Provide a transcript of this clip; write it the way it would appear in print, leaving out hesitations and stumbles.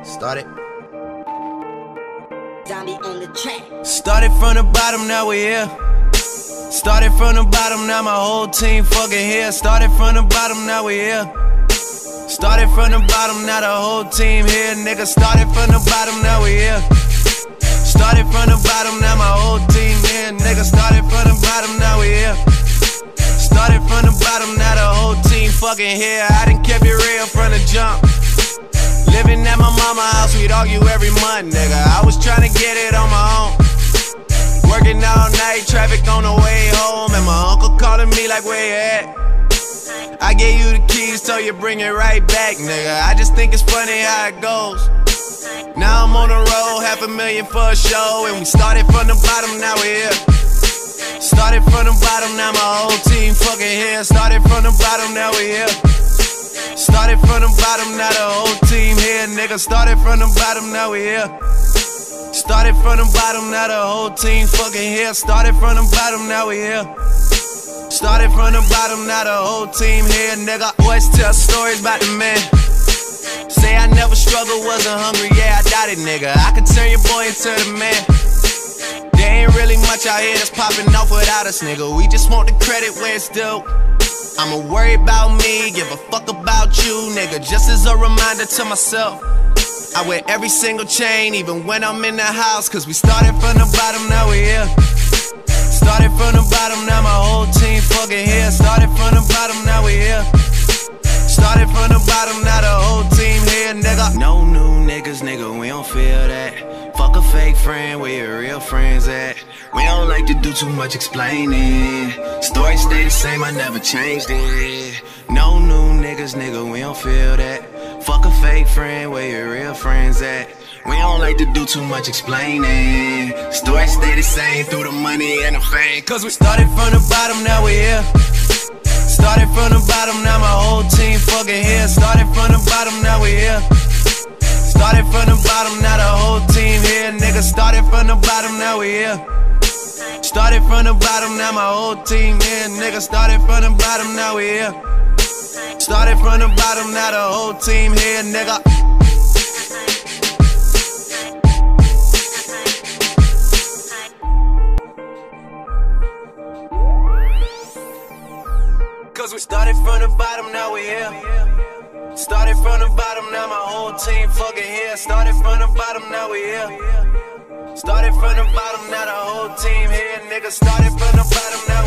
Started. Zombie on the track. Started from the bottom, now we here. Started from the bottom, now my whole team fucking here. Started from the bottom, now we here. Started from the bottom, now the whole team here, nigga. Started from the bottom, now we here. Started from the bottom, now my whole team here, nigga. Started from the bottom, now we here. Started from the bottom, now the whole team fucking here. I done kept it real from the jump. Living at my mama's house, we'd argue every month, nigga. I was tryna get it on my own. Working all night, traffic on the way home, and my uncle calling me like, where you at? I gave you the keys, told you bring it right back, nigga. I just think it's funny how it goes. Now I'm on the road, $500,000 for a show, and we started from the bottom, now we here. Started from the bottom, now my whole team fucking here. Started from the bottom, now we here. Started from the bottom, now the whole team here, nigga. Started from the bottom, now we here. Started from the bottom, now the whole team fucking here. Started from the bottom, now we here. Started from the bottom, now the whole team here, nigga. Always tell stories about the man. Say I never struggled, wasn't hungry, yeah, I doubt it, nigga. I could turn your boy into the man. There ain't really much out here that's popping off without us, nigga. We just want the credit where it's due. I'ma worry about me, give a fuck about you, nigga. Just as a reminder to myself, I wear every single chain, even when I'm in the house. Cause we started from the bottom, now we here. Started from the bottom, now my whole team fucking here. Started from the bottom, now we here. Started from the bottom, now the whole team here, nigga. No new niggas, nigga, we don't feel that. Fuck a fake friend, where your real friends at? We don't like to do too much explaining. Story stay the same, I never changed it. No new niggas, nigga, we don't feel that. Fuck a fake friend, where your real friends at? We don't like to do too much explaining. Story stay the same through the money and the fame. Cause we started from the bottom, now we here. Started from the bottom, now my whole team fucking here. Started from the bottom, now we here. Started from the bottom, now the whole team here, nigga. Started from the bottom, now we here. Started from the bottom, now my whole team here, nigga. Started from the bottom, now we here. Started from the bottom, now the whole team here, nigga. Cause we started from the bottom, now we here. Started from the bottom, now my whole team fucking here. Started from the bottom, now we here. Started from the bottom, now the whole team here, nigga. Started from the bottom, now